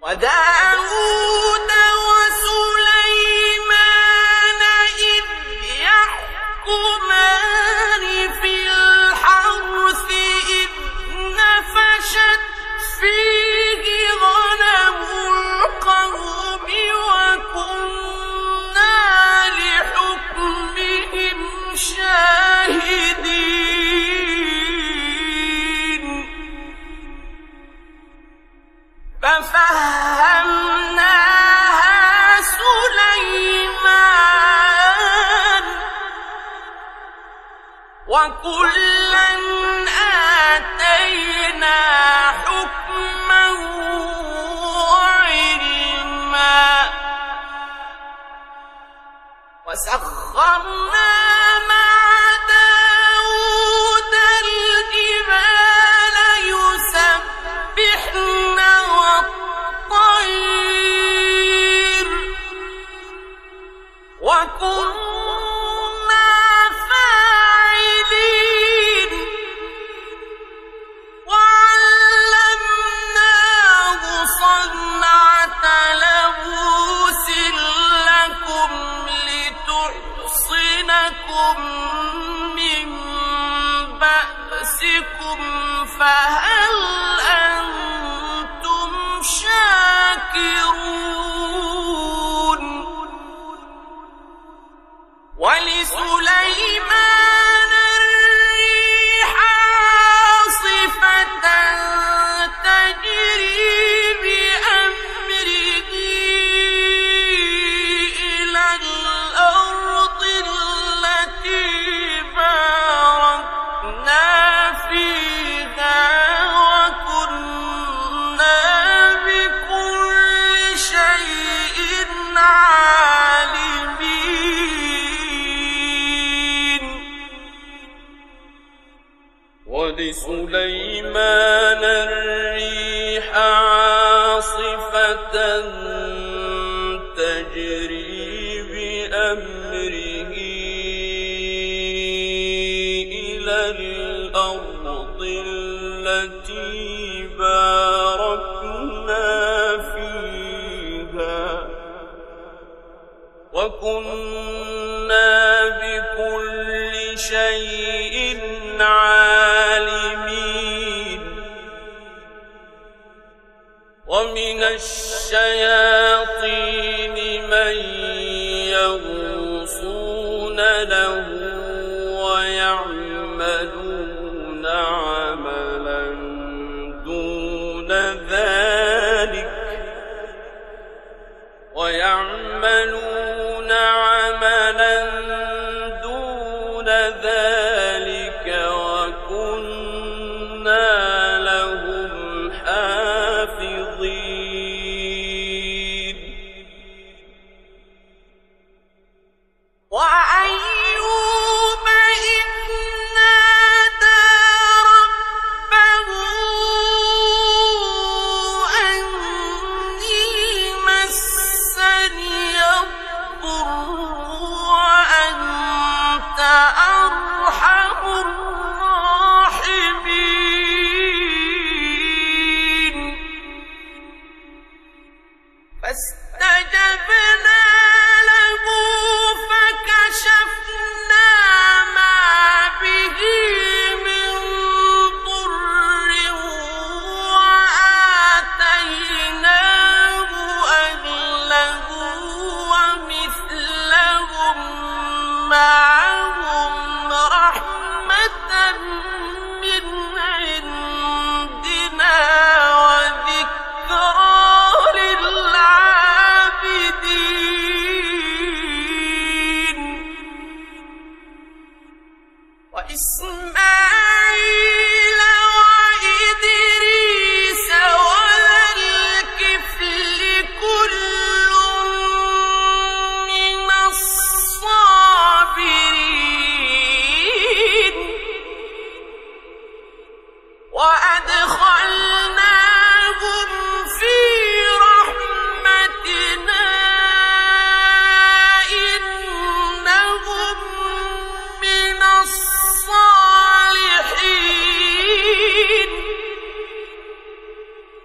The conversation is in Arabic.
وداود وسليمان إذ يحكمان في الحرث إذ نفشت فيه غنم القوم وكنا لحكمهم شاهدين ففهمناها سليمان وكلا آتينا حكما وعلما وسخرنا مع داود الجبال يسبحن والطير وكنا فاعلين وعلمناه صنعة لبوس لكم لتحصنكم من بأسكم فهل أنتم شاكرون ولسليمان الريح عاصفة تجري بأمره إلى الأرض التي باركنا فيها وكنا بكل شيء عالمين ولسليمان الريح عاصفة تجري بأمره إلى الأرض التي باركنا فيها وكنا بكل شيء عالمين ومن الشياطين من يغوصون له ويعملون عملا دون ذلك وكنا لهم حافظين وأيوب إذ نادى ربه أني مسني الضر وأنت أرحم الراحمين فاستجبنا